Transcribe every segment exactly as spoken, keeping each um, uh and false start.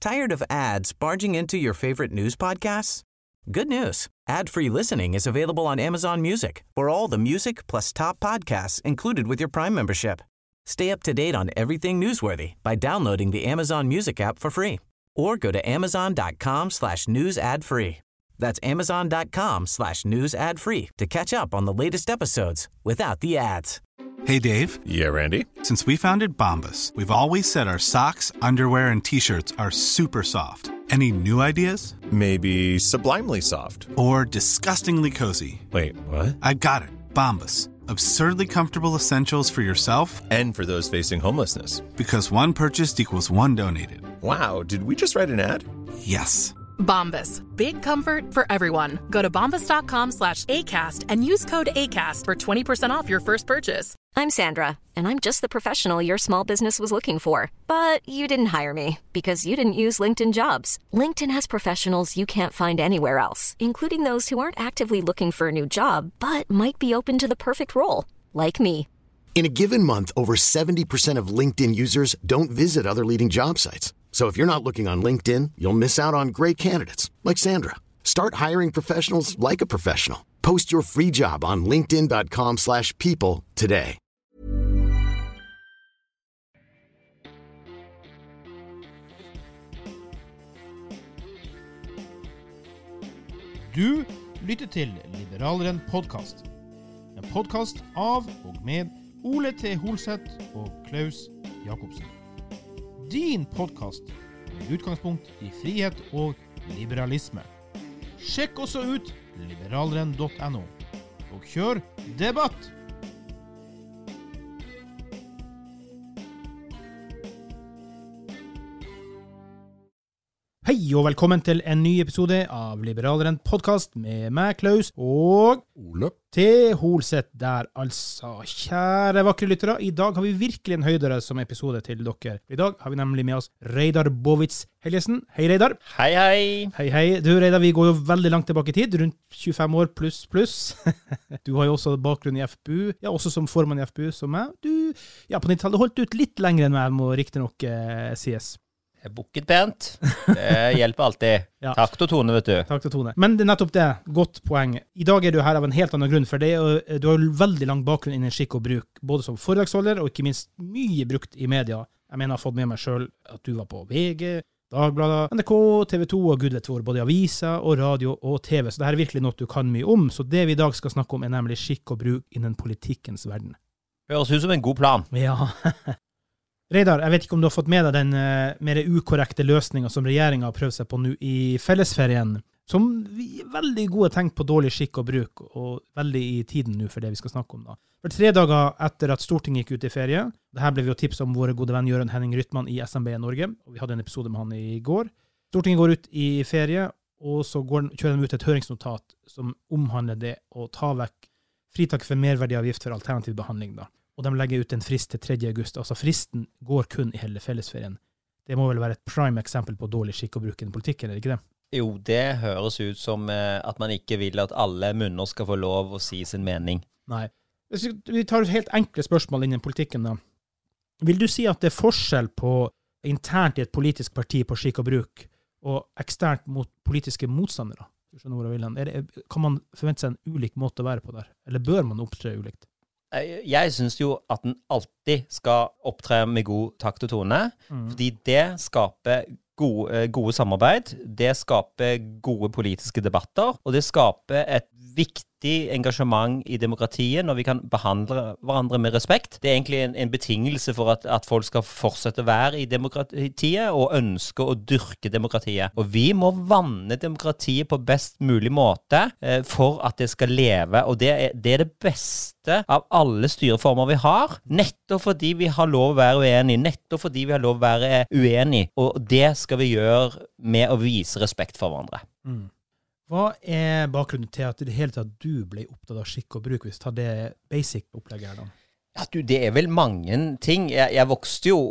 Tired of ads barging into your favorite news podcasts? Good news. Ad-free listening is available on Amazon Music for all the music plus top podcasts included with your Prime membership. Stay up to date on everything newsworthy by downloading the Amazon Music app for free or go to amazon.com slash news ad free. That's amazon.com slash news ad free to catch up on the latest episodes without the ads. Hey, Dave. Yeah, Randy. Since we founded Bombas, we've always said our socks, underwear, and T-shirts are super soft. Any new ideas? Maybe sublimely soft. Or disgustingly cozy. Wait, what? I got it. Bombas. Absurdly comfortable essentials for yourself and for those facing homelessness. Because one purchased equals one donated. Wow, did we just write an ad? Yes. Bombas. Big comfort for everyone. Go to bombas.com slash ACAST and use code ACAST for twenty percent off your first purchase. I'm Sandra, and I'm just the professional your small business was looking for. But you didn't hire me because you didn't use LinkedIn Jobs. LinkedIn has professionals you can't find anywhere else, including those who aren't actively looking for a new job, but might be open to the perfect role, like me. In a given month, over seventy percent of LinkedIn users don't visit other leading job sites. So if you're not looking on LinkedIn, you'll miss out on great candidates like Sandra. Start hiring professionals like a professional. Post your free job on linkedin.com slash people today. Du lytter til Liberaleren podcast. En podcast av og med Ole T. Holseth og Klaus Jakobsen. Din podcast med utgangspunkt i frihet og liberalisme. Sjekk også ut liberaleren punktum no og kjør debatt! Hei og velkommen til en ny episode av Liberaleren podcast med meg, Klaus, og Ole T. Holseth der, altså. Kjære vakre lyttere, i dag har vi virkelig en høydere som episode til dere. I dag har vi nemlig med oss Reidar Bovitz Helgesen. Hei, Reidar. Hei, hei. Hei, hei. Du, Reidar, vi går jo veldig langt tilbake i tid, rundt tjuefem år pluss pluss. Du har jo også bakgrunn i F P U, ja, også som formann i F P U, som meg. Du, ja, på nittallet holdt ut litt lenger enn meg, må riktig nok eh, sies. Jeg bukket pent. Det hjelper alltid. Ja. Takt og tone, vet du. Takt og tone. Men det er nettopp det. Godt poeng. I dag er du her av en helt annen grunn, for det er, du har jo veldig lang bakgrunn innen skikk og bruk, både som foredragsholder og ikke minst mye brukt i media. Jeg mener, jeg har fått med meg selv at du var på V G, Dagbladet, N R K, T V to og gud vet hvor, både i aviser og radio og T V. Så det her er virkelig noe du kan mye om. Så det vi i dag skal snakke om er nemlig skikk og bruk innen politikkens verden. Høres ut som en god plan. Ja. Reidar, jeg vet ikke om du har fått med deg den uh, mer ukorrekte løsningen som regjeringen har prøvd seg på nå i fellesferien, som vi er veldig gode tenkt på dårlig skikk og bruk, og veldig i tiden nå for det vi skal snakke om da. For tre dager etter at Stortinget gikk ut i ferie, det her ble vi jo tipset om våre gode venn Jørgen Henning Rytman i S M B Norge, og vi hadde en episode med han i går. Stortinget går ut i ferie, og så går, kjører de ut et høringsnotat som omhandler det å ta vekk fritak for merverdiavgift for alternativ behandling da. Og de legger ut en frist til tredje august. Altså fristen går kun i hele fellesferien. Det må vel være et prime eksempel på dårlig skikk og bruk i politikken, er det ikke det? Jo, det høres ut som at man ikke vil at alle munner skal få lov å si sin mening. Nei. Vi tar et helt enkle spørsmål innen politikken da. Vil du si at det er forskjell på internt i et politisk parti på skikk og bruk og eksternt mot politiske motstandere? Du skjønner hvor jeg vil hen. Er det, kan man forvente seg en ulik måte å være på der? Eller bør man opptre ulikt? Jeg synes jo at den alltid skal opptre med god takt og tone, mm. fordi det skaper gode, gode samarbeid, det skaper gode politiske debatter, og det skaper et viktig engasjement i demokratiet når vi kan behandle hverandre med respekt. Det er egentlig en, en betingelse for at, at folk skal fortsette å være i demokratiet og ønske å dyrke demokratiet. Og vi må vanne demokratiet på best mulig måte eh, for at det skal leve, og det er, det er det beste av alle styreformer vi har, nettopp fordi vi har lov å være uenige, nettopp fordi vi har lov å være uenige, og det skal vi gjøre med å vise respekt for hverandre. Mm. Hva er bakgrunnen til at i det hele tatt du ble opptatt av skikk og bruk, hvis du tar det basic opplegget her da? Ja, du, det er vel mange ting. Jeg, jeg vokste jo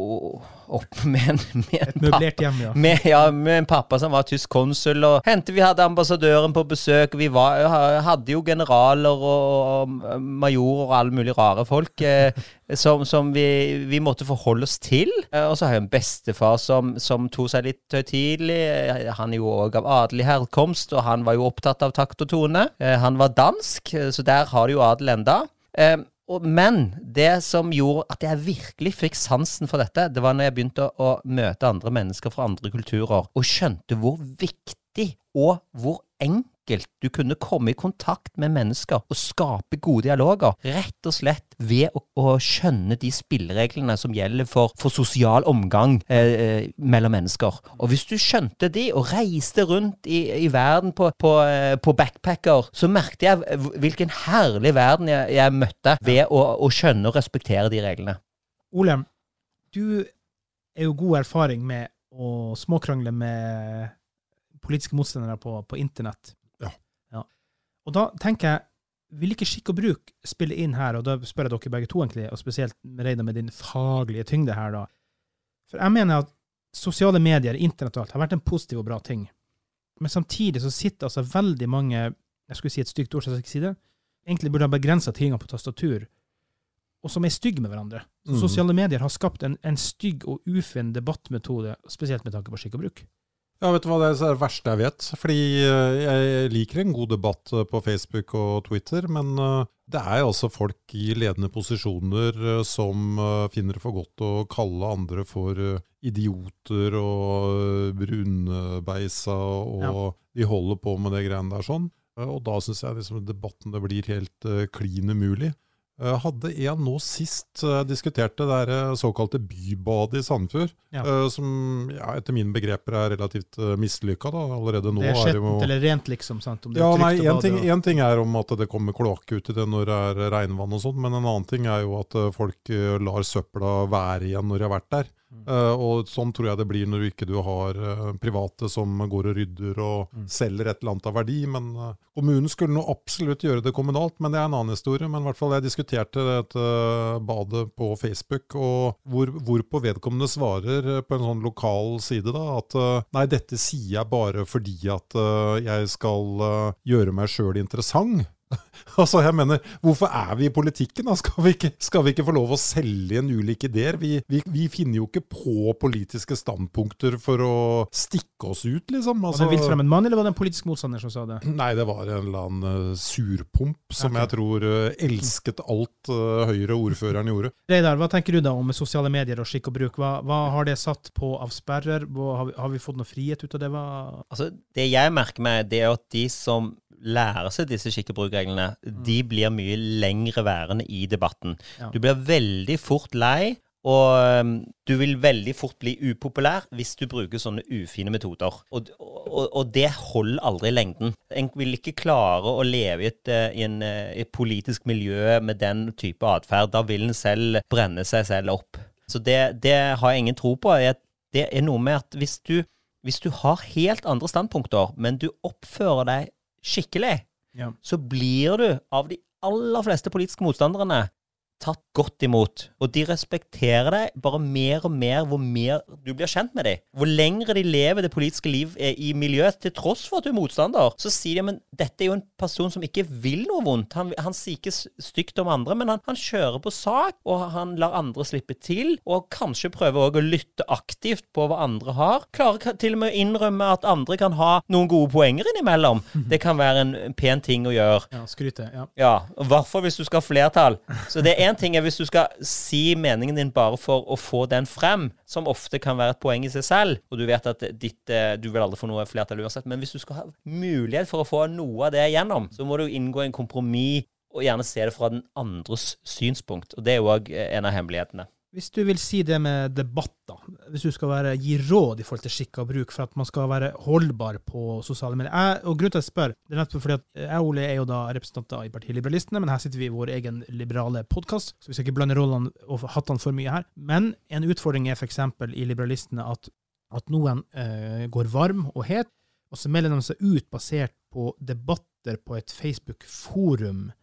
opp med en, med en Et møblert pappa, hjem, ja. med, ja, med en pappa som var tysk konsul, og hentet vi hadde ambassadøren på besøk, vi var, hadde jo generaler og majorer og alle mulige rare folk eh, som, som vi, vi måtte forholde oss til. Eh, og så har jeg en bestefar som, som tog seg litt høytidelig. Han er jo også av adelig herkomst, og han var jo opptatt av takt og tone. Eh, han var dansk, så der har det jo adel enda. Eh, Og, men det som gjorde at jeg virkelig fikk sansen for dette, det var når jeg begynte å, å møte andre mennesker fra andre kulturer, og skjønte hvor viktig og hvor enkelt du kunne komme i kontakt med mennesker og skape gode dialoger, rett og slett ved å, å skjønne de spillereglene som gjelder for, for sosial omgang eh, mellom mennesker. Og hvis du skjønte de og reiste rundt i, i verden på, på, på backpacker, så merkte jeg hvilken herlig verden jeg, jeg møtte ved å, å skjønne og respektere de reglene. Ole, du er jo god erfaring med å småkrangle med politiske motstandere på, på internett. Ja. Ja. Og da tenker jeg, vil ikke skikk og bruk spille inn her, og da spør jeg dere begge to egentlig, og spesielt Reidar med din faglige tyngde her da. For jeg mener at sosiale medier, internett og alt, har vært en positiv og bra ting. Men samtidig så sitter altså veldig mange, jeg skulle si et stygt ord, så jeg skal ikke si det, egentlig burde ha begrenset tilgang på tastatur, og som er stygg med hverandre. Så Mm. sosiale medier har skapt en, en stygg og ufin debattmetode, spesielt med tanke på skikk og bruk. Ja, vet du hva, det er det verste jeg vet, fordi jeg liker en god debatt på Facebook og Twitter, men det er også folk i ledende posisjoner som finner det for godt å kalle andre for idioter og brunbeisa, og ja. De holder på med det greiene der sånn. Og da synes jeg liksom debatten det blir helt klin umulig. Hadde en nå sist uh, diskuterte det der såkalte bybadet i Sandefjord, ja. uh, som ja, etter mine begreper er relativt uh, mislykket da, allerede nå. Det er skjettent er det jo... eller rent liksom, sant? Om det ja, er nei, en ting, og... en ting er om at det kommer kloakk ut i det når det er regnvann og sånt, men en annen ting er jo at uh, folk uh, lar søpla være igjen når de har vært der. Mm. Uh, og sånn tror jeg det blir når du ikke du har uh, private som går og rydder og mm. selger et eller annet av verdi, men uh, kommunen skulle nå absolutt gjøre det kommunalt, men det er en annen historie. Men i hvert fall jeg diskuterte et uh, badet på Facebook, og hvor, hvor på vedkommende svarer uh, på en sånn lokal side da, at uh, nei, dette sier jeg bare fordi at uh, jeg skal uh, gjøre meg selv interessant. Altså, jeg mener, hvorfor er vi i politikken da? Skal vi ikke, skal vi ikke få lov å selge en ulike ideer? Vi, vi, vi finner jo ikke på politiske standpunkter for å stikke oss ut, liksom. Altså, var det en vildfremmed mann, eller var det en politisk motstander som sa det? Nei, det var en eller annen uh, surpomp som okay. jeg tror uh, elsket alt uh, Høyre ordføreren gjorde. Reidar, hva tenker du da om sosiale medier og skikk og bruk? Hva, hva har det satt på av sperrer? Hva, har, vi, har vi fått noe frihet ut av det? Hva? Altså, det jeg merker meg, det er at de som lærer seg disse skikk- og brukreglene, mm. de blir mye lengre værende i debatten. Ja. Du blir veldig fort lei, og um, du vil veldig fort bli upopulær hvis du bruker sånne ufine metoder. Og, og, og det holder aldri i lengden. En vil ikke klare å leve i et, i en, et politisk miljø med den type adferd. Da vil en selv brenne seg selv opp. Så det, det har jeg ingen tro på. Det er noe med at hvis du, hvis du har helt andre standpunkter, men du oppfører deg skikkelig, ja. Så blir du av de aller fleste politiske motstanderne tatt godt imot, og de respekterer deg bare mer og mer hvor mer du blir kjent med dem. Hvor lengre de lever det politiske liv i miljøet, til tross for at du er motstander, så sier de, men dette er jo en person som ikke vil noe vondt. Han, han sier ikke stygt om andre, men han, han kjører på sak, og han lar andre slippe til, og kanskje prøver også å lytte aktivt på hva andre har. Klarer til og med å innrømme at andre kan ha noen gode poenger innimellom. Det kan være en pen ting å gjøre. Ja, skryte, ja. Ja, i hvert fall hvis du skal ha flertall. Så det er en ting er hvis du skal si meningen din bare for å få den frem, som ofte kan være et poeng i seg selv, og du vet at ditt, du vil aldri få noe flertall uansett, men hvis du skal ha mulighet for å få noe av det igjennom, så må du inngå en kompromiss og gjerne se det fra den andres synspunkt, og det er jo også en av hemmelighetene. Hvis du vil si det med debatter, hvis du skal være, gi råd i forhold til skikk og bruk for at man skal være holdbar på sosiale medier. Jeg, og grunnen til at jeg spør, det er nettopp fordi at jeg og Ole er jo da representanter i Partiliberalistene, men her sitter vi i vår egen liberale podcast, så vi skal ikke blande rollene og hattene for mye her. Men en utfordring er for eksempel i Liberalistene at, at noen eh, går varm og het, og så melder de seg ut basert på debatter på et Facebook-forum.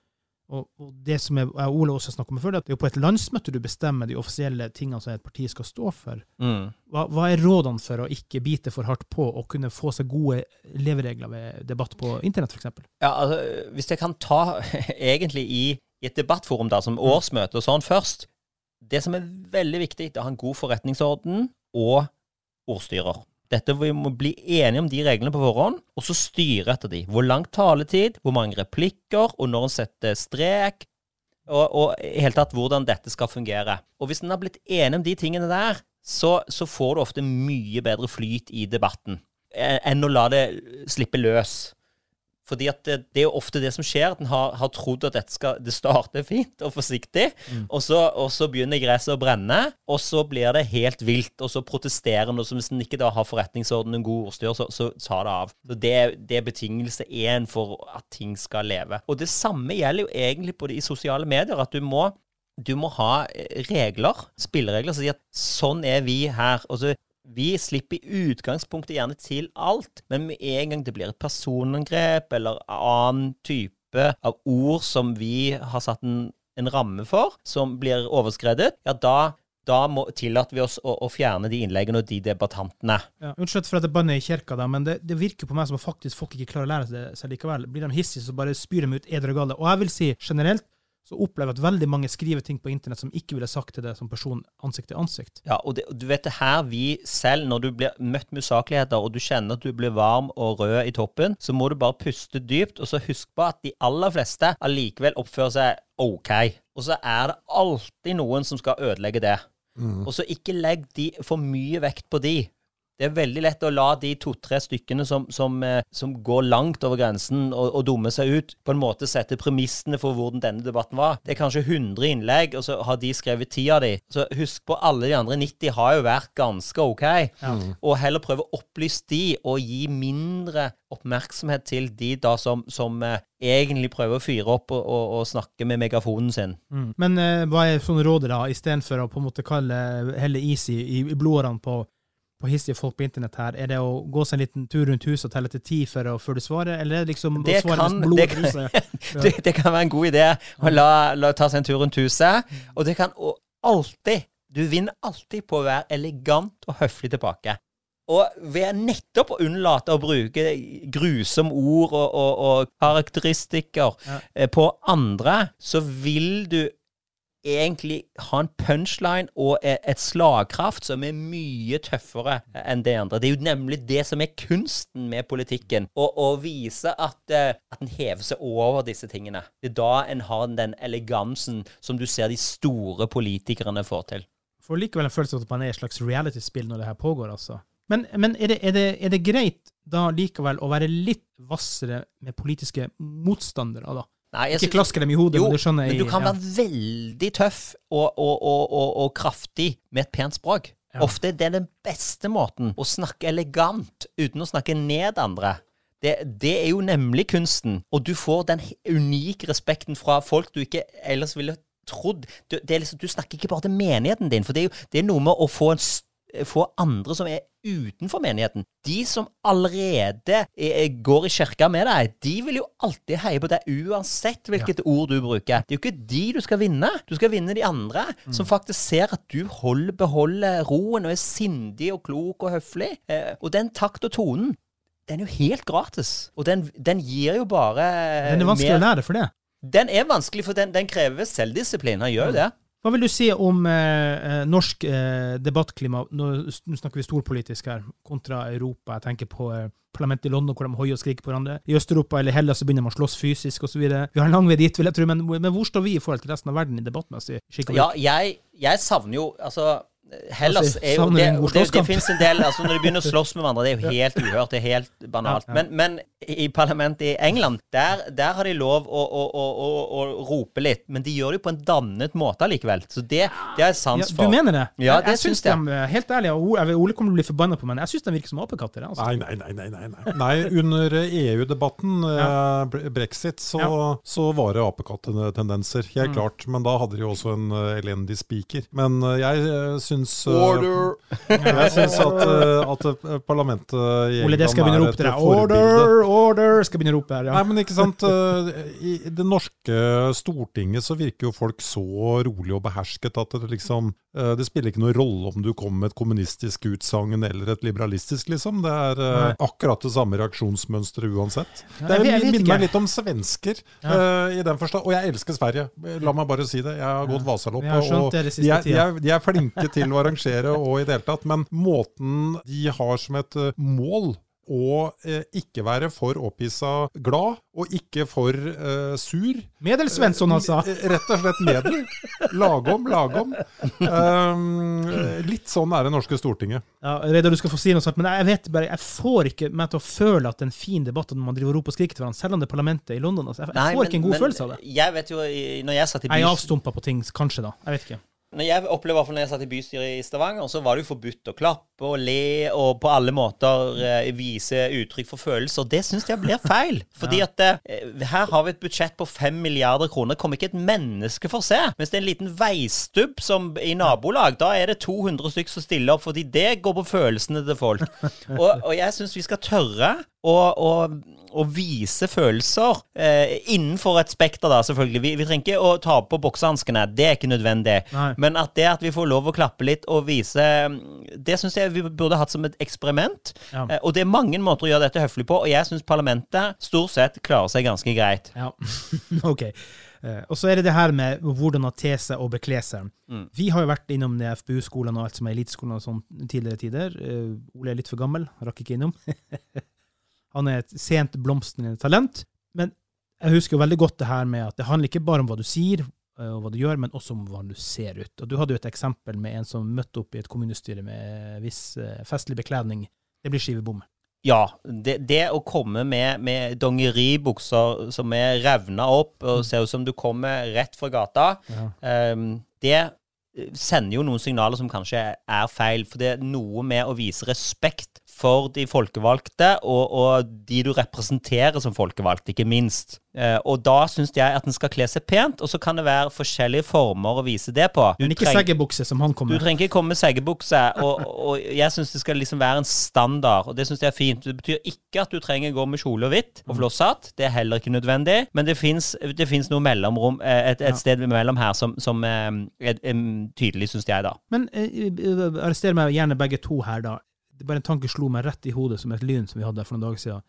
Og, og det som jeg, jeg Ole også snakket om før, det er jo på et landsmøte du bestemmer de offisielle tingene som et parti skal stå for. Mm. Hva, hva er rådene for å ikke bite for hardt på og kunne få seg gode leveregler ved debatt på internett, for eksempel? Ja, altså, hvis jeg kan ta egentlig i, i et debattforum da, som årsmøte og sånn først, det som er veldig viktig, det er å ha en god forretningsorden og ordstyrer. Dette vi må bli enige om de reglene på forhånd, og så styre etter de. Hvor lang taletid, hvor mange replikker, og når en setter strek, og, og i hele tatt hvordan dette skal fungere. Og hvis en har blitt enig om de tingene der, så, så får du ofte mye bedre flyt i debatten, enn å la det slippe løs. Fordi at det, det er jo ofte det som skjer, at en har, har trodd at dette skal, det starter fint og forsiktig, mm. og, så, og så begynner gresset å brenne, og så blir det helt vilt, og så protesterer en, og så hvis en ikke da har forretningsorden en god ordstyr, så, så tar det av. Så det, det er betingelse én for at ting skal leve. Og det samme gjelder jo egentlig på de sosiale medier, at du må, du må ha regler, spilleregler, så sier at sånn er vi her, og så vi slipper i utgangspunktet gjerne til alt, men med en gang det blir et personangrep eller annen type av ord som vi har satt en, en ramme for, som blir overskredet, ja da, da må, tillater vi oss å, å fjerne de innleggene og de debattantene. Ja, unnskyld for at det banner i kirka da, men det, det virker på meg som at faktisk folk ikke klarer å lære seg det selv likevel. Blir de hissige, så bare spyr de ut edre og gale. Og jeg vil si generelt, så opplever jeg at veldig mange skriver ting på internett som ikke ville sagt til det som person ansikt til ansikt. Ja, og det, du vet det her vi selv, når du blir møtt med usakligheter, og du kjenner at du blir varm og rød i toppen, så må du bare puste dypt, og så husk på at de aller fleste allikevel oppfører seg ok. Og så er det alltid noen som skal ødelegge det. Mm. Og så ikke legg de for mye vekt på de. Det er veldig lett å la de to-tre stykkene som, som, som går langt over grensen og, og dummer seg ut, på en måte sette premissene for hvordan denne debatten var. Det er kanskje hundre innlegg, og så har de skrevet ti av de. Så husk på, alle de andre nitti har jo vært ganske ok. Ja. Og heller prøve å opplyse de, og gi mindre oppmerksomhet til de da som, som eh, egentlig prøver å fyre opp og, og, og snakke med megafonen sin. Mm. Men eh, hva er sånne råder da, i stedet for å på en måte kalle helle is i, i blodårene på på hissige folk på internett her, er det å gå seg en liten tur rundt huset og telle til ti for å før du svarer, eller er det liksom det å svare kan, med blod det og bruse? Ja. det, det kan være en god idé å la, la ta seg en tur rundt huset, og det kan og alltid, du vinner alltid på å være elegant og høflig tilbake. Og ved nettopp å unnlate å bruke grusomme ord og, og, og karakteristikker ja. på andre, så vil du egentlig ha en punchline og et slagkraft som er mye tøffere enn det andre. Det er jo nemlig det som er kunsten med politikken, å, å vise at, at den hever seg over disse tingene. Det er da en har den elegansen som du ser de store politikerne får til. For likevel en følelse av at man er et slags reality-spill når det her pågår, altså. Men, men er, det, er, det, er det greit da likevel å være litt vassere med politiske motstandere da? Nei, ikke klasker dem i hodet, jo, men du skjønner... men du kan ja. være veldig tøff og, og, og, og, og kraftig med et pent språk. Ja. Ofte er det den beste måten å snakke elegant uten å snakke ned andre. Det, det er jo nemlig kunsten, og du får den unike respekten fra folk du ikke ellers ville trodd. Du, det er liksom, du snakker ikke bare til menigheten din, for det er jo det er noe med å få en få andre som er utenfor menigheten. De som allerede er, går i kirka med deg, de vil jo alltid heie på deg uansett hvilket ja. ord du bruker. Det er jo ikke de du skal vinne. Du skal vinne de andre, mm. som faktisk ser at du holder, beholder roen og er sindig og klok og høflig. Eh, og den takt og tonen, den er jo helt gratis. Og den, den gir jo bare... Den er vanskelig mer... å lære for det. Den er vanskelig, for den, den krever selvdisiplin. Han gjør jo det. Hva vil du si om eh, norsk eh, debattklima? Nå, nå snakker vi storpolitisk her, kontra Europa. Jeg tenker på eh, parlamentet i London, hvor de høyer og skriker på hverandre. I Østeuropa eller Hellas så begynner man å slåss fysisk og så videre. Vi har en lang vei dit, vil jeg tro, men, men hvor står vi i forhold til resten av verden i debattmessig? Ja, jeg, jeg savner jo, altså... Hellas er jo, det, det, det finnes en del, altså når de begynner å slåss med hverandre, det er jo helt uhørt, det er helt banalt. Ja, ja. Men, men i parlamentet i England, der, der har de lov å, å, å, å, å rope litt, men de gjør det jo på en dannet måte likevel. Så det, det er sans for. Ja, du mener det? Ja, det jeg synes jeg. De, helt ærlig, Ole kommer til å bli forbannet på meg, jeg synes de virker som apekatter. Altså. Nei, nei, nei, nei, nei. Nei, under E U-debatten, ja. Brexit, så, ja. så var det apekattendenser, helt mm. klart. Men da hadde de jo også en elendig speaker. Men jeg synes synes, uh, jeg synes at, uh, at parlamentet i Ole, det skal begynne å rope til deg. Order, order, skal begynne å rope her, ja. Nei, men ikke sant, uh, i det norske Stortinget så virker jo folk så rolig og behersket at det liksom, uh, det spiller ikke noen rolle om du kommer med et kommunistisk utsangen eller et liberalistisk, liksom. Det er uh, akkurat det samme reaksjonsmønstret uansett. Det er, jeg minner meg litt om svensker ja. uh, i den forstand, og jeg elsker Sverige. La meg bare si det. Jeg har gått Vasalopp, og de er, de, er, de er flinke til å arrangere og i det hele tatt, men måten de har som et mål og eh, ikke være for opphissa glad, og ikke for eh, sur. Medelsvensson, altså. Eh, rett og slett medel. Lagom, lagom. Um, litt sånn er det norske Stortinget. Ja, Reidar, du skal få si noe sånt, men jeg vet bare, jeg får ikke meg til å føle at det er en fin debatt når man driver og roper og skriker til hverandre, selv om det er parlamentet i London. Altså. Jeg, jeg Nei, får men, ikke en god men, følelse av det. Jeg vet jo, når jeg satt i bys... Jeg er avstumpet på ting, kanskje da. Jeg vet ikke. Når jeg opplever, i hvert fall når jeg satt i bystyret i Stavanger, så var det jo forbudt å klappe og le, og på alle måter eh, vise uttrykk for følelser. Det synes jeg blir feil. Fordi ja. at eh, her har vi et budsjett på fem milliarder kroner, kommer ikke et menneske for å se. Mens det er en liten veistubb som i nabolag, da er det to hundre stykker som stiller opp, fordi det går på følelsene til folk. Og, og jeg synes vi skal tørre å, å, å vise følelser eh, innenfor et spekter da, selvfølgelig. Vi, vi trenger ikke å ta på boksehanskene, det er ikke nødvendig. Nei. Men at det at vi får lov å klappe litt og vise, det synes jeg vi burde hatt som et eksperiment. Ja. Eh, og det er mange måter å gjøre dette høflig på, og jeg synes parlamentet stort sett klarer seg ganske greit. Ja, ok. Uh, og så er det det her med hvordan å te seg og bekle seg. Mm. Vi har jo vært innom de F B U-skolene og alt som er eliteskolen og sånn tidligere tider. Uh, Ole er litt for gammel, rakk ikke innom. Han er et sent blomstrende talent, men jeg husker jo veldig godt det her med at det handler ikke bare om hva du sier og hva du gjør, men også om hva du ser ut. Og du hadde jo et eksempel med en som møtte opp i et kommunestyre med viss festlig bekledning. Det blir skivebom. Ja, det, det å komme med, med dongeribukser som er revnet opp og ser ut som du kommer rett fra gata, ja. um, det sender jo noen signaler som kanskje er feil, for det er noe med å vise respekt for de folkevalgte, og, og de du representerer som folkevalgte, ikke minst. Eh, og da synes jeg at den skal kle seg pent, og så kan det være forskjellige former å vise det på. Du Men ikke treng, seggebukse som han kommer. Du trenger ikke komme med seggebukse, og, og jeg synes det skal liksom være en standard, og det synes jeg er fint. Det betyr ikke at du trenger å gå med kjole og hvitt og flosshatt, det er heller ikke nødvendig, men det finnes, det finnes noe mellomrom, et, et ja. sted mellom her som, som er, er, er tydelig, synes jeg da. Men uh, arrester meg gjerne begge to her da. Det bare en tanke slo meg rett i hodet som et lyn som vi hadde for noen dager siden.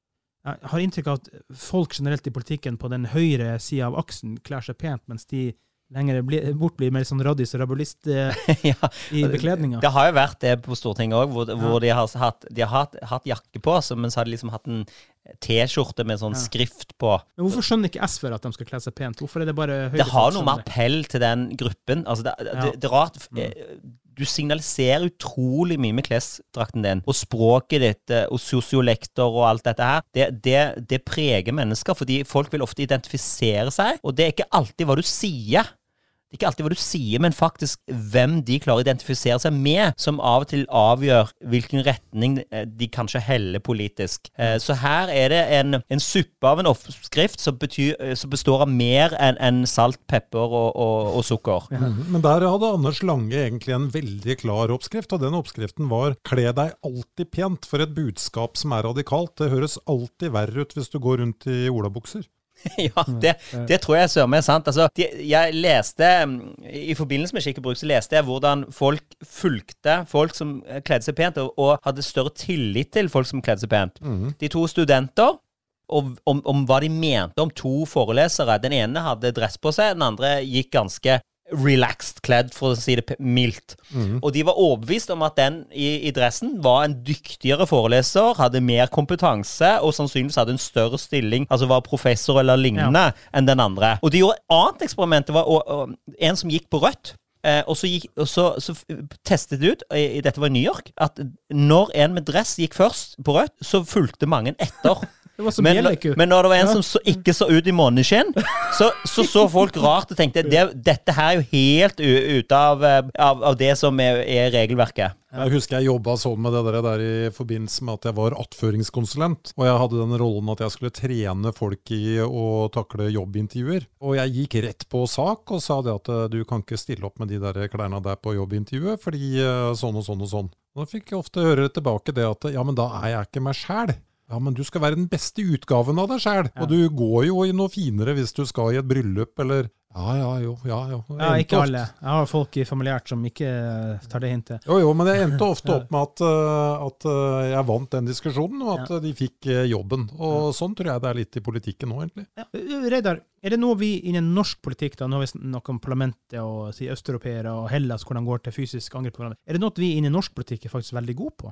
Jeg har inntrykk av at folk generelt i politikken på den høyre siden av aksen klær seg pent, mens de lenger bort blir mer sånn radis og rabulist eh, ja, i bekledninga. Det har jo vært det på Stortinget også, hvor, hvor de har, hatt, de har hatt, hatt jakke på, men så har de liksom hatt en T-skjorte med sånn ja. skrift på. Men hvorfor skjønner ikke S V at de skal kle seg pent? Hvorfor er det bare høyre? Det har noe med appell til den gruppen. Altså det, ja. det, det er rart. Mm. Du signaliserer utrolig mye med klesdrakten din, og språket ditt, og sosiolekter og alt dette her. Det, det, det preger mennesker, fordi folk vil ofte identifisere seg, og det er ikke alltid hva du sier. Det er ikke alltid hva du sier, men faktisk hvem de klarer å identifisere seg med, som av og til avgjør hvilken retning de kanskje heller politisk. Så her er det en, en suppe av en oppskrift som, betyr, som består av mer enn en salt, pepper og, og, og sukker. Ja. Men der hadde Anders Lange egentlig en veldig klar oppskrift, og den oppskriften var «Kle deg alltid pent for et budskap som er radikalt». Det høres alltid verre ut hvis du går rundt i olabukser. Ja, det, det tror jeg søren meg er sant. Altså, de, jeg leste, i forbindelse med Skikk og Bruk, så leste jeg hvordan folk fulgte folk som kledde seg pent, og, og hadde større tillit til folk som kledde seg pent. Mm. De to studenter, og om, om hva de mente om to forelesere. Den ene hadde dress på seg, den andre gikk ganske relaxed kledd, for å si det mildt. Mm. Og de var overbevist om at den i, i dressen var en dyktigere foreleser, hadde mer kompetanse, og sannsynligvis hadde en større stilling, altså var professor eller lignende, ja. enn den andre. Og de gjorde et annet eksperiment, det var og, og, en som gikk på rødt, eh, og, så, gikk, og så, så testet det ut, i, dette var i New York, at når en med dress gikk først på rødt, så fulgte mange etter. Det var så men, bjellekult. men når det var en som så, ikke så ut i måneskinn, så, så så folk rart og tenkte det, dette her er jo helt ute av, av, av det som er, er regelverket. Jeg husker jeg jobbet sånn med det der, der i forbindelse med at jeg var attføringskonsulent, og jeg hadde den rollen at jeg skulle trene folk i å takle jobbintervjuer. Og jeg gikk rett på sak og sa det at du kan ikke stille opp med de der klærne der på jobbintervjuet, fordi sånn og sånn og sånn. Og da fikk jeg ofte høre tilbake det at ja, men da er jeg ikke meg selv. Ja, men du skal være den beste utgaven av deg selv. Ja. Og du går jo i noe finere hvis du skal i et bryllup, eller ja, ja, jo, ja, jo. Ja, ikke alle. Jeg har folk i familiært som ikke tar det hintet. Jo, jo, men det endte ofte opp med at, at jeg vant den diskusjonen, og at ja. de fikk jobben. Og sånn tror jeg det er litt i politikken nå, egentlig. Ja. Reidar, er det noe vi innen norsk politikk, da, nå har vi snakket om parlamentet og si, østeuropeere og Hellas, hvordan går til fysisk angrep på hverandre. Er det noe vi innen norsk politikk er faktisk veldig god på?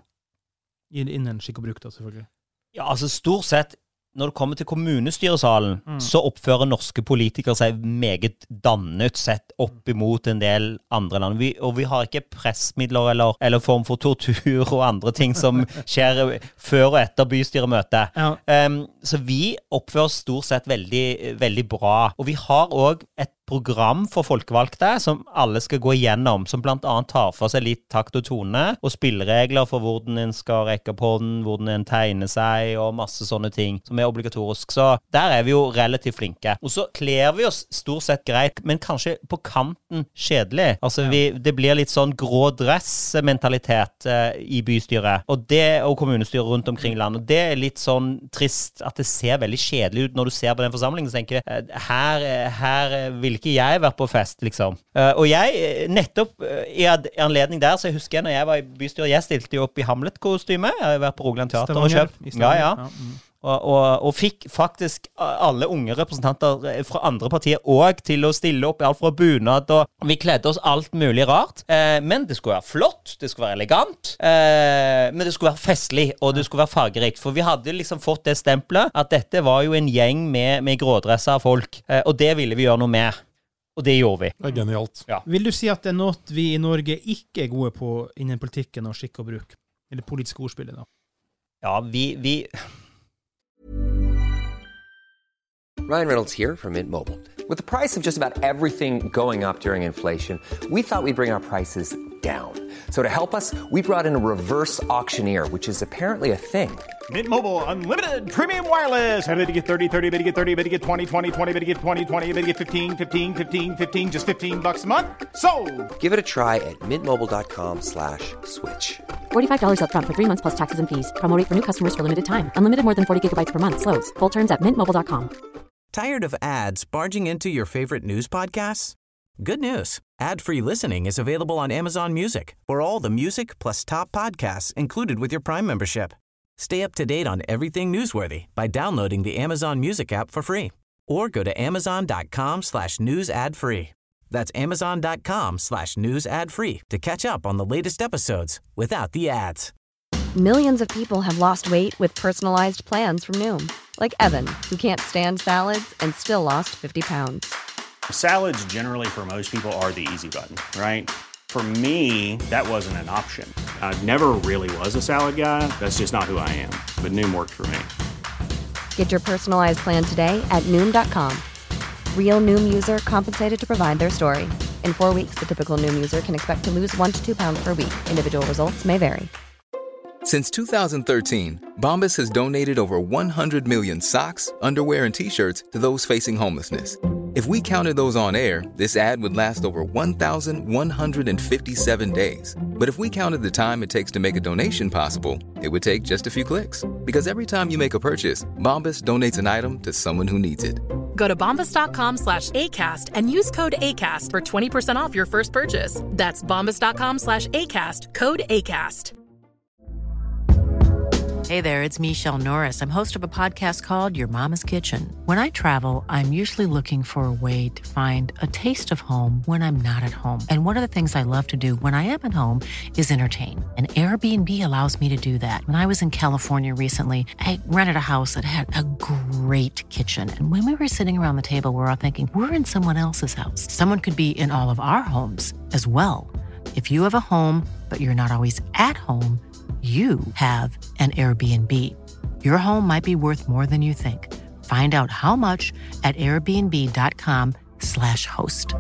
Innen skikk og bruk, da, selvfølgelig. Ja, altså stort sett, når det kommer til kommunestyresalen, mm. så oppfører norske politikere seg meget dannet sett opp imot en del andre land. Vi, og vi har ikke pressmidler eller, eller form for tortur og andre ting som skjer før og etter bystyremøtet. Ja. Um, så vi oppfører stort sett veldig, veldig bra. Og vi har også et program for folkevalgte som alle skal gå igjennom, som blant annet tar for seg litt takt og tone, og spilleregler for hvordan en skal rekke på den, hvordan en tegner seg, og masse sånne ting som er obligatorisk. Så der er vi jo relativt flinke. Og så kler vi oss stort sett greit, men kanskje på kanten kjedelig. Altså, vi, det blir litt sånn grå dress-mentalitet eh, i bystyret, og det, og kommunestyret rundt omkring landet. Og det er litt sånn trist at det ser veldig kjedelig ut når du ser på den forsamlingen, så tenker jeg, her, her vil ikke jeg være på fest, liksom. Uh, og jeg, nettopp uh, i anledning der, så jeg husker når jeg var i bystyret, jeg stilte jo opp i Hamlet-kostyme, jeg har vært på Rogaland Teater og kjøpt. Ja, ja. ja mm. og, og, og fikk faktisk alle unge representanter fra andre partier også til å stille opp i alt fra bunad, og vi kledde oss alt mulig rart. Uh, men det skulle være flott, det skulle være elegant, uh, men det skulle være festlig, og det skulle være fargerikt, for vi hadde liksom fått det stemplet at dette var jo en gjeng med, med grådresser av folk, uh, og det ville vi gjøre noe med. Og det gjorde vi. Det er genialt. Ja. Vil du si at det er noe vi i Norge ikke er gode på innen politikken og skikk og bruk? Eller politiske ordspillet da? Ja, vi... vi... Ryan Reynolds here from Mint Mobile. With the price of just about everything going up during inflation, we thought we'd bring our prices down. So to help us, we brought in a reverse auctioneer, which is apparently a thing. Mint Mobile Unlimited Premium Wireless. How to get thirty, thirty, how to get thirty, how to get twenty, twenty, twenty, how to get twenty, twenty, how to get fifteen, fifteen, fifteen, fifteen, just fifteen bucks a month? Sold! Give it a try at mintmobile.com slash switch. forty-five dollars up front for three months plus taxes and fees. Promo rate for new customers for limited time. Unlimited more than forty gigabytes per month. Slows full terms at mint mobile dot com. Tired of ads barging into your favorite news podcasts? Good news. Ad-free listening is available on Amazon Music for all the music plus top podcasts included with your Prime membership. Stay up to date on everything newsworthy by downloading the Amazon Music app for free or go to amazon.com slash news ad free. That's amazon.com slash news ad free to catch up on the latest episodes without the ads. Millions of people have lost weight with personalized plans from Noom. Like Evan, who can't stand salads and still lost fifty pounds. Salads generally for most people are the easy button, right? For me, that wasn't an option. I never really was a salad guy. That's just not who I am. But Noom worked for me. Get your personalized plan today at Noom dot com. Real Noom user compensated to provide their story. In four weeks, the typical Noom user can expect to lose one to two pounds per week. Individual results may vary. Since two thousand thirteen, Bombas has donated over one hundred million socks, underwear, and T-shirts to those facing homelessness. If we counted those on air, this ad would last over one thousand one hundred fifty-seven days. But if we counted the time it takes to make a donation possible, it would take just a few clicks. Because every time you make a purchase, Bombas donates an item to someone who needs it. Go to bombas.com slash ACAST and use code ACAST for twenty percent off your first purchase. That's bombas.com slash ACAST, code ACAST. Hey there, it's Michelle Norris. I'm host of a podcast called Your Mama's Kitchen. When I travel, I'm usually looking for a way to find a taste of home when I'm not at home. And one of the things I love to do when I am at home is entertain. And Airbnb allows me to do that. When I was in California recently, I rented a house that had a great kitchen. And when we were sitting around the table, we were all thinking, we're in someone else's house. Someone could be in all of our homes as well. If you have a home, but you're not always at home, you have an Airbnb. Your home might be worth more than you think. Find out how much at airbnb.com slash host.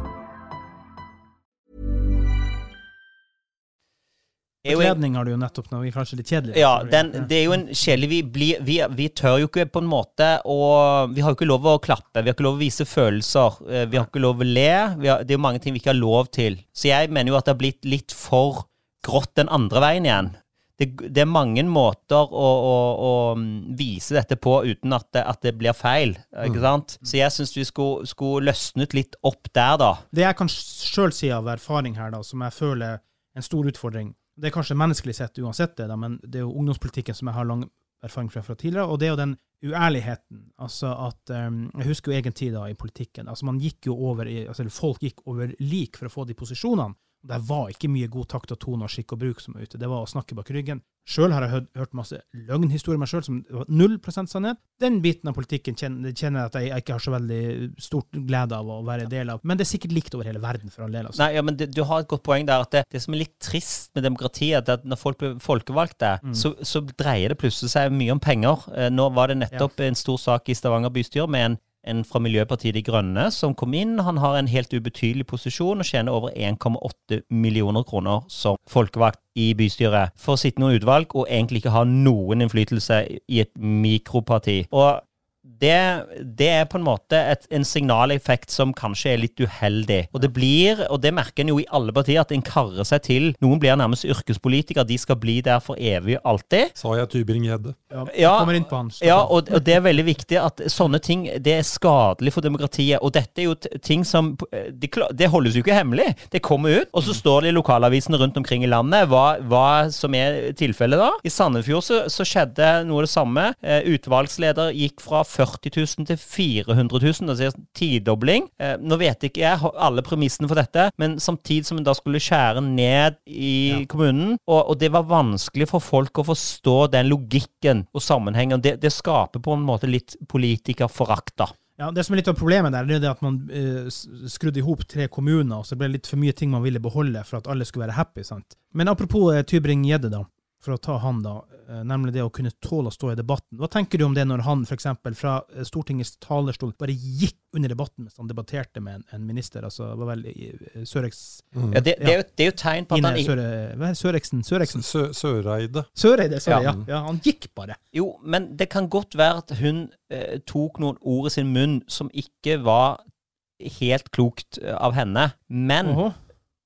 Bekledning har du jo nettopp nå, vi er kanskje litt kjedelige. Ja, den, det er jo en kjedelig, vi, blir, vi, vi tør jo ikke på en måte, og vi har jo ikke lov å klappe, vi har ikke lov å vise følelser, vi har ikke lov å le, vi har, det er jo mange ting vi ikke har lov til. Så jeg mener jo at det har blitt litt for grått den andre veien igjen. Det, det er mange måter å, å, å vise dette på uten at det, at det blir feil, ikke sant? Så jeg synes vi skulle, skulle løsnet litt opp der da. Det jeg kan selv si av erfaring her da, som jeg føler en stor utfordring, det er kanskje menneskelig sett uansett det da, men det er jo ungdomspolitikken som jeg har lang erfaring fra, fra tidligere, og det er jo den uærligheten, altså at, um, jeg husker jo egen tid da i politikken, altså man gikk jo over, i, altså folk gikk over lik for å få de posisjonene, og det var ikke mye god takt og tone og skikk og bruk som var ute, det var å snakke bak ryggen. Selv har jeg hørt, hørt masse løgnhistorier meg selv som var null prosent sannhet. Den biten av politikken kjenner, kjenner jeg at jeg ikke har så veldig stort glede av å være del av, men det er sikkert likt over hele verden for all del. Altså. Nei, ja, men det, du har et godt poeng der, at det, det som er litt trist med demokratiet, er at når folk blir folkevalgte, mm. så, så dreier det plutselig seg mye om penger. Nå var det nettopp ja. en stor sak i Stavanger bystyre med en en fra Miljøpartiet De Grønne som kom inn. Han har en helt ubetydelig posisjon og tjener over en komma åtte millioner kroner som folkevalgt i bystyret for å sitte noen utvalg og egentlig ikke ha noen innflytelse i et mikroparti. Og det, det er på en måte et, en signaleffekt som kanskje er litt uheldig. Og det blir, og det merker en jo i alle partier, at en karrer seg til. Noen blir nærmest yrkespolitikere, de skal bli der for evig alltid. Sa jeg Tybring-Gjedde. Ja, ja, kommer inn på han. Ja, og, og det er veldig viktig at sånne ting, det er skadelig for demokratiet. Og dette er jo ting som, det, det holdes jo ikke hemmelig. Det kommer ut, og så står det i lokalavisene rundt omkring i landet hva, hva som er tilfellet da. I Sandefjord så, så skjedde noe det samme. Utvalgsleder gikk fra førti tusen til fire hundre tusen, det er tidobling. Eh, nå vet ikke jeg alle premissene for dette, men samtidig som en da skulle skjære ned i ja. kommunen, og, og det var vanskelig for folk å forstå den logikken og sammenhengen. Det, det skaper på en måte litt politikerforakt da. Ja, det som er litt av problemet der, det er det at man uh, skrudde ihop tre kommuner, og så ble det litt for mye ting man ville beholde for at alle skulle være happy, sant? Men apropos uh, Tybring-Gjedde da, for å ta han da, nemlig det å kunne tåle å stå i debatten. Hva tenker du om det når han for eksempel fra Stortingets talerstol bare gikk under debatten mens han debatterte med en, en minister, altså var vel Søreks... Mm. Ja, det, det, er jo, det er jo tegn på at han... Søre, hva er Søreksen? Søreksen? Sø, Søreide. Søreide, sorry, ja. Ja. ja. Han gikk bare. Jo, men det kan godt være at hun eh, tok noen ord i sin munn som ikke var helt klokt av henne, men... Uh-huh.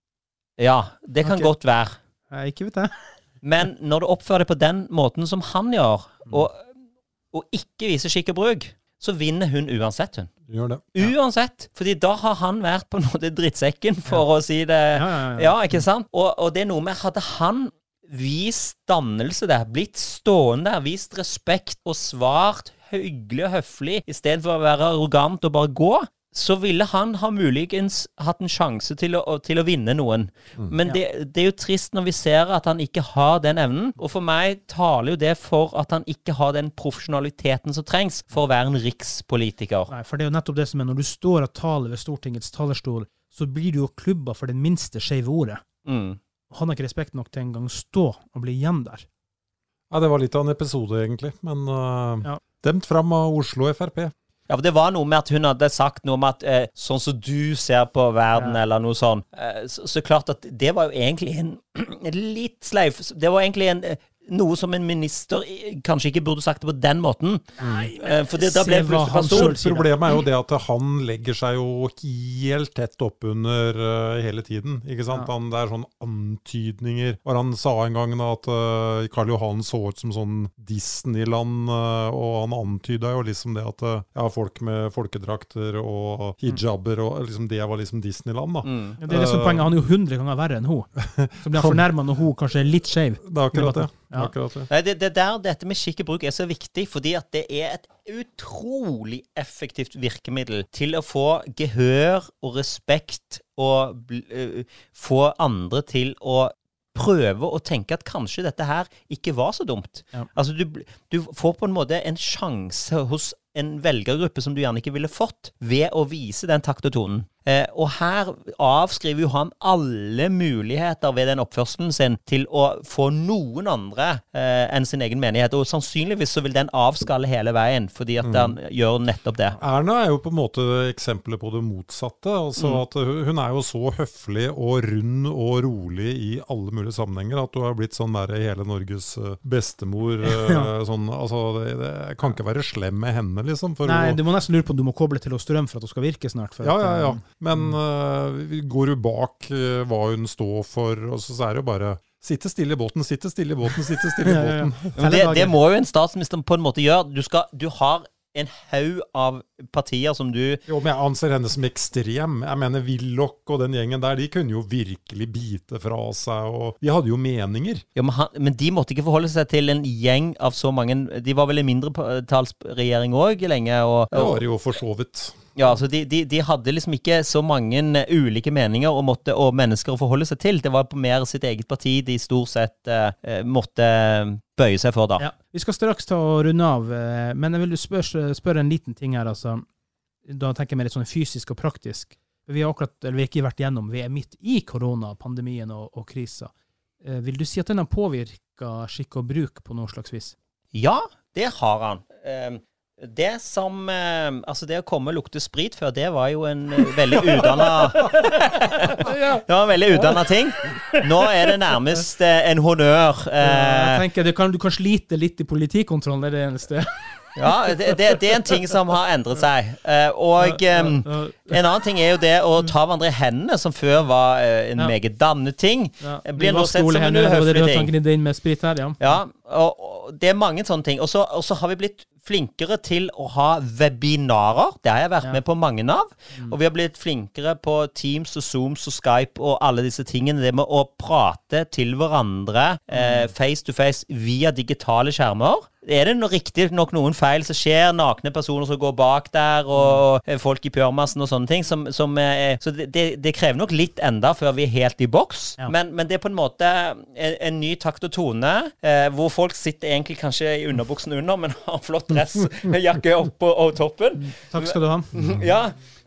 Ja, det kan okay. godt være. Jeg ikke vet det. Men når du oppfører deg på den måten som han gjør, og, og ikke viser skikk og bruk, så vinner hun uansett hun. Gjør det. Uansett, fordi da har han vært på noe drittsekken, for ja. å si det. Ja, ja, ja. ja ikke sant? Og, og det er noe med, hadde han vist dannelse der, blitt stående der, vist respekt og svart hyggelig og høflig, i stedet for å være arrogant og bare gå, så ville han ha muligens hatt en sjanse til å, til å vinne noen. Mm. Men det, det er jo trist når vi ser at han ikke har den evnen, og for meg taler jo det for at han ikke har den profesjonaliteten som trengs for å være en rikspolitiker. Nei, for det er jo nettopp det som er, når du står og taler ved Stortingets talerstol, så blir du jo klubba for det minste skjeve ordet. Mm. Han har ikke respekt nok til en gang stå og bli igjen der. Ja, det var litt av en episode egentlig, men uh, ja. Demt frem av Oslo F R P. Ja, for det var noe med at hun hadde sagt noe om at eh, sånn som du ser på verden, ja. eller noe sånn. Eh, så, så klart at det var jo egentlig en, en litt sleif. Det var egentlig en, noe som en minister kanskje ikke burde sagt det på den måten. Nei, eh, for det, da ble det plutselig person. Problemet er jo det at han legger seg jo helt tett opp under uh, hele tiden, ikke sant? Ja. Han, det er sånn antydninger. Og han sa en gang da, at uh, Karl Johan så ut som sånn Disneyland, uh, og han antydet jo liksom det at uh, ja, folk med folkedrakter og hijaber, og liksom det var liksom Disneyland da. Mm. Ja, det er liksom poenget, han er jo hundre ganger verre enn hun. Så blir han fornærmet når hun kanskje er litt skjev. Det er akkurat det. Ja. Akkurat det. Nei, det, det der, dette med skikk og bruk er så viktig, fordi at det er et utrolig effektivt virkemiddel til å få gehør og respekt og uh, få andre til å prøve å tenke at kanskje dette her ikke var så dumt. Ja. Altså, du, du får på en måte en sjanse hos en velgergruppe som du gjerne ikke ville fått ved å vise den takt og tonen. Eh, og her avskriver jo han alle muligheter ved den oppførselen sin til å få noen andre eh, enn sin egen menighet. Og sannsynligvis så vil den avskalle hele veien, fordi at han mm. gjør nettopp det. Erna er jo på en måte eksempler på det motsatte. Altså mm. at hun er jo så høflig og rund og rolig i alle mulige sammenhenger, at du har blitt sånn der hele Norges bestemor. ja. sånn, altså, det, det kan ikke være slem med henne, liksom. For Nei, å, du må nesten lure på om du må koble til å strøm for at hun skal virke snart. For ja, at, ja, ja. Men uh, går du bak uh, hva hun står for, og så, så er det jo bare sitte stille i båten, sitte stille i båten, sitte stille i båten. ja, ja, ja. Det, det må jo en statsminister på en måte gjøre. Du, skal, du har en haug av partier som du... Jo, men jeg anser henne som ekstrem. Jeg mener, Willoch og den gjengen der, de kunne jo virkelig bite fra seg, og de hadde jo meninger. Ja, men, han, men de måtte ikke forholde seg til en gjeng av så mange... De var vel en mindretalsregjering også lenge, og... og det var jo for så vidt. Ja, altså de, de, de hadde liksom ikke så mange ulike meninger og, måtte, og mennesker å forholde seg til. Det var på mer sitt eget parti de stort sett eh, måtte bøye seg for da. Ja, vi skal straks ta og runde av, eh, men jeg vil spørre, spørre en liten ting her, altså. Da tenker jeg mer litt sånn fysisk og praktisk. Vi har akkurat, eller vi har ikke vært gjennom, vi er midt i korona, pandemien og, og krisa. Eh, vil du si at den har påvirket skikk og bruk på noe slags vis? Ja, det har han. Eh, Det som, eh, altså det å komme og lukte sprit før, det var jo en uh, veldig utdannet det var en veldig utdannet ting. Nå er det nærmest uh, en honnør. Uh, jeg tenker, du kan, du kan slite litt i politikontrollen, det er det eneste. ja, det, det, det er en ting som har endret seg. Uh, og um, en annen ting er jo det å ta hverandre i hendene, som før var uh, en ja. meget dannet ting. Ja. Blir nå sett som en uhøflig ting. Det med sprit her, ja. Ja, og, og det er mange sånne ting. Og så, og så har vi blitt flinkere til å ha webinarer. Det har jeg vært ja. med på mange av. Mm. Og vi har blitt flinkere på Teams og Zooms og Skype og alle disse tingene. Det med å prate til hverandre mm. eh, face to face via digitale skjermer. Er det no, riktig nok noen feil som skjer? Nakne personer som går bak der, og mm. folk i pyjamasen og sånne ting. Som, som, eh, så det, det, det krever nok litt enda før vi er helt i boks. Ja. Men, men det er på en måte en, en ny takt og tone, eh, hvor folk sitter egentlig kanskje i underbuksen under, men har flott dress, jakke opp på og toppen. Takk skal du ha. Ja.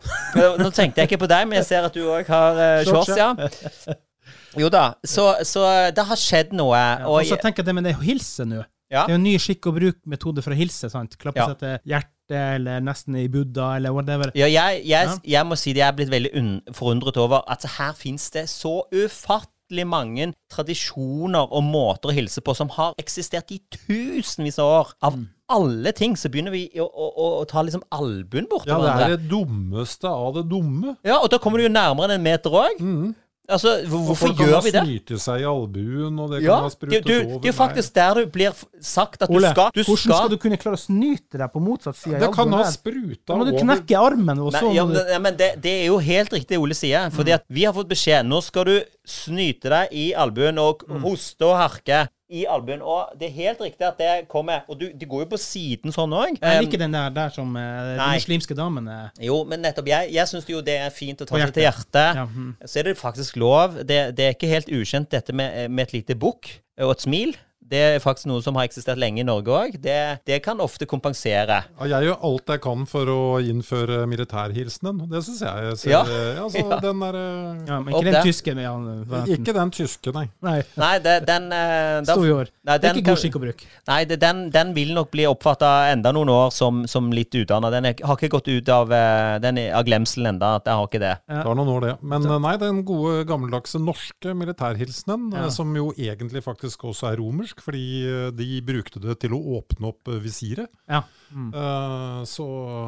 Nå tenkte jeg ikke på deg, men jeg ser at du også har uh, shorts, ja. Jo da, så, så det har skjedd noe. Ja, og så tenker jeg det med det å hilse nå. Ja. Det er jo en ny skikk- og bruk-metode for å hilse, sant? Klappe ja. seg til hjertet, eller nesten i Buddha, eller whatever. Ja, jeg, jeg, ja. jeg må si det, jeg er blitt veldig forundret over at her finnes det så ufattelig mange tradisjoner og måter å hilse på som har eksistert i tusenvis av år. Av mm. alle ting så begynner vi å, å, å, å ta liksom albuen bort. Ja, det er det dummeste av det dumme. Ja, og da kommer du jo nærmere enn en meter også. Mm. Altså, hvorfor gjør vi det? Folk kan snyte seg i albuen, og det kan ja, ha sprutet du, over. Det er jo faktisk der du blir sagt at Ole, du skal... Du hvordan skal, skal du kunne klare å snyte deg på motsatt side? Ja, det kan ha sprutet over. Da må du knekke armen. Og så Nei, ja, men, det, men det, det er jo helt riktig Ole sier, fordi at vi har fått beskjed, nå skal du snyte deg i albuen og mm. hoste og harke i albuen, og det er helt riktig at det kommer, og du, de går jo på siden sånn også. Jeg liker den der, der som uh, de muslimske damene. Jo, men nettopp, jeg, jeg synes jo det er fint å ta seg til hjertet. Ja, mm. Så er det faktisk lov. Det, det er ikke helt ukjent dette med, med et lite bukk og et smil. Det er faktisk noe som har eksistert lenge i Norge også. Det, det kan ofte kompensere. Ja, jeg gjør alt jeg kan for å innføre militærhilsenen. Det synes jeg ser, ja. Altså, ja. Den der, ja, men ikke den det. tyske. Ja, ikke den tyske, nei. Nei, nei det, den... Uh, Stod i år. Nei, det er ikke god skikk å bruke. Nei, det, den, den vil nok bli oppfattet enda noen år som, som litt utdannet. Den er, har ikke gått ut av, uh, den er, av glemselen enda, at jeg har ikke det. Ja. Det var noen år det. Men uh, nei, den gode gammeldagse norske militærhilsenen, ja. uh, som jo egentlig faktisk også er romersk, fordi de brukte det til å åpne opp visiret. Ja. Mm. Uh, så...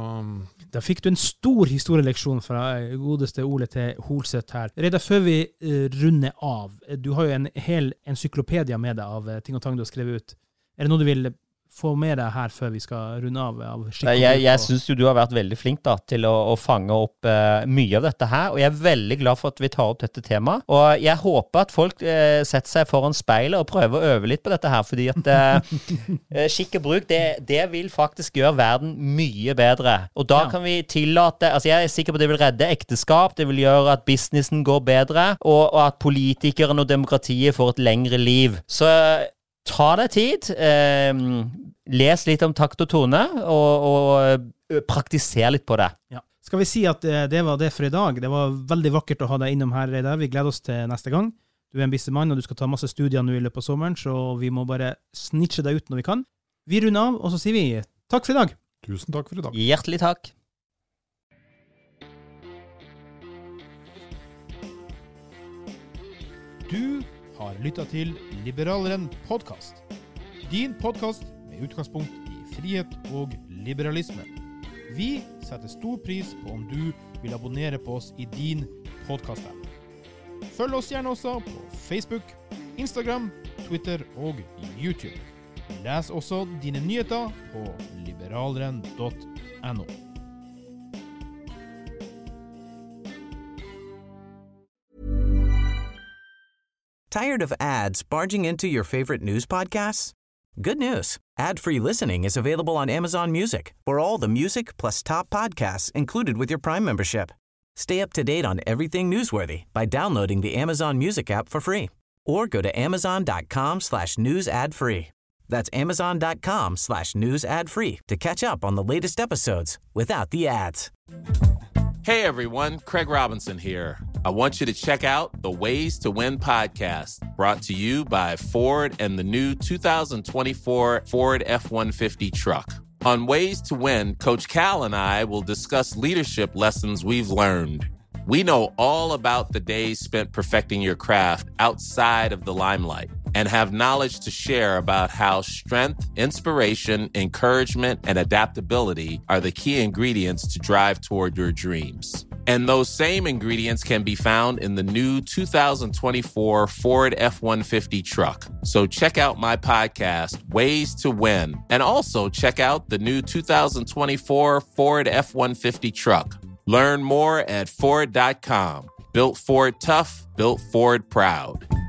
Da fikk du en stor historieleksjon fra godeste Ole til Holseth her. Redan før vi uh, runder av, du har jo en hel encyklopedia med deg av uh, ting og tang du har skrevet ut. Er det noe du vil få med deg her før vi skal runde av? av jeg jeg synes jo du har vært veldig flink da, til å, å fange opp uh, mye av dette her, og jeg er veldig glad for at vi tar opp dette temaet. Og jeg håper at folk uh, setter seg foran speilet og prøver å øve litt på dette her, fordi at uh, skikk og bruk, det, det vil faktisk gjøre verden mye bedre. Og da ja. kan vi tillate, altså jeg er sikker på at det vil redde ekteskap, det vil gjøre at businessen går bedre, og, og at politikeren og demokratiet får et lengre liv. Så ta deg tid. Eh, les litt om takt og tone, og, og praktiser litt på det. Ja. Skal vi si at det var det for i dag? Det var veldig vakkert å ha deg innom her, Reidar. Vi gleder oss til neste gang. Du er en busy mann, og du skal ta masse studier nå i løpet av sommeren, så vi må bare snitche deg ut når vi kan. Vi runder av, og så sier vi takk for i dag. Tusen takk for i dag. Hjertelig takk. Du har lyttet til Liberaleren podcast. Din podcast med utgangspunkt i frihet og liberalisme. Vi setter stor pris på om du vil abonnere på oss i din podcast-app. Følg oss gjerne også på Facebook, Instagram, Twitter og YouTube. Les også dine nyheter på liberaleren punktum no. Tired of ads barging into your favorite news podcasts? Good news. Ad-free listening is available on Amazon Music for all the music plus top podcasts included with your Prime membership. Stay up to date on everything newsworthy by downloading the Amazon Music app for free or go to amazon.com slash news ad free. That's amazon.com slash news ad free to catch up on the latest episodes without the ads. Hey everyone, Craig Robinson here. I want you to check out the Ways to Win podcast, brought to you by Ford and the new two thousand twenty-four Ford F one fifty truck. On Ways to Win, Coach Cal and I will discuss leadership lessons we've learned. We know all about the days spent perfecting your craft outside of the limelight and have knowledge to share about how strength, inspiration, encouragement, and adaptability are the key ingredients to drive toward your dreams. And those same ingredients can be found in the new two thousand twenty-four Ford F one fifty truck. So check out my podcast, Ways to Win, and also check out the new two thousand twenty-four Ford F one fifty truck. Learn more at Ford dot com. Built Ford tough, built Ford proud.